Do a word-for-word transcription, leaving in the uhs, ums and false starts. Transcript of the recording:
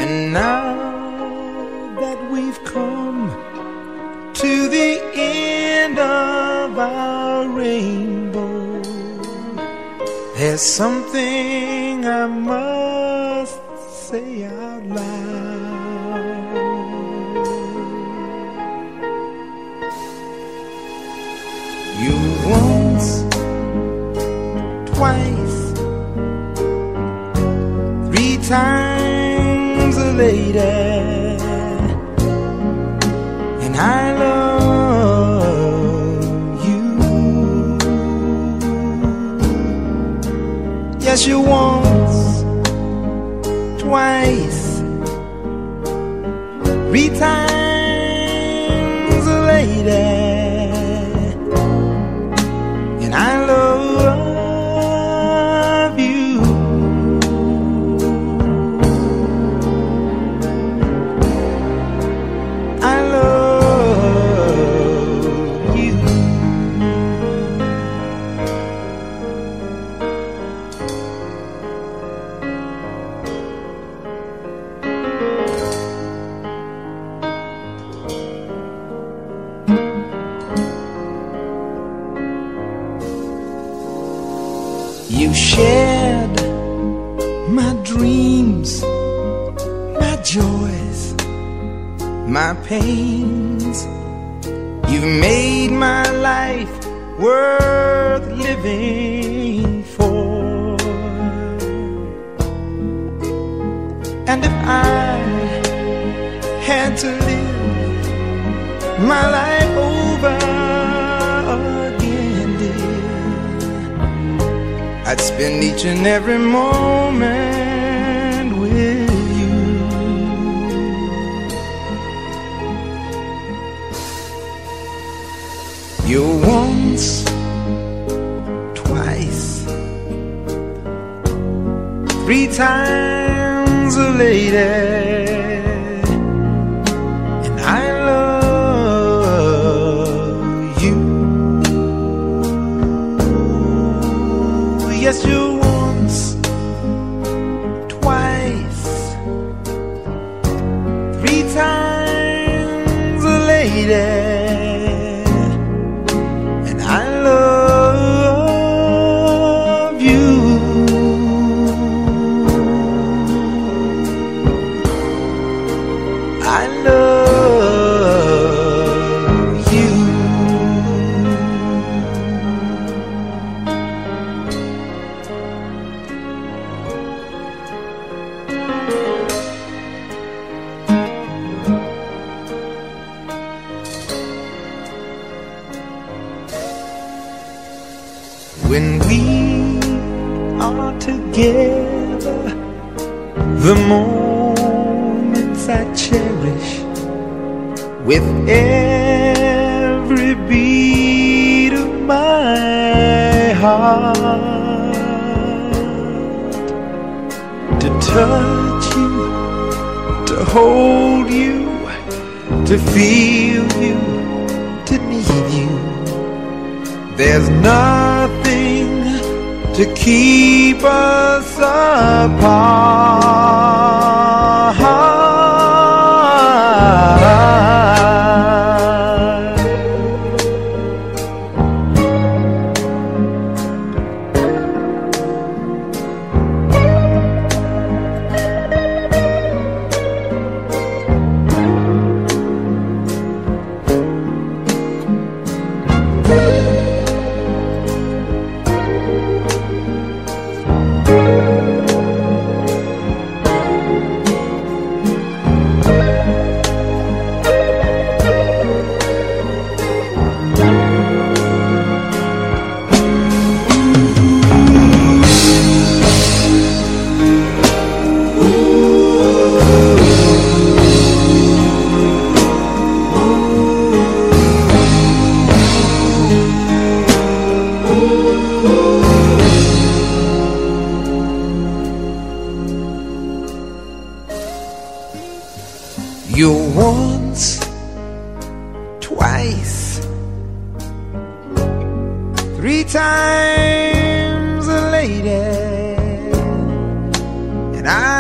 And now that we've come to the end of our rainbow, there's something I must say out loud. You once, twice, three times a lady, and I love you. Yes, you once, twice, three times a lady, and I love you. I love you. You shared my dreams, my joys, my pains. You've made my life worth living for. And if I had to live my life over again, dear, I'd spend each and every moment with you. You're once, twice, three times a lady, and I love you. Yes, you're once, twice, three times a lady, and I love you. I love you. When we are together, the moments I cherish with every beat of my heart. To touch you, to hold you, to feel you, to need you. There's nothing to keep us apart. You're once, twice, three times a lady, and I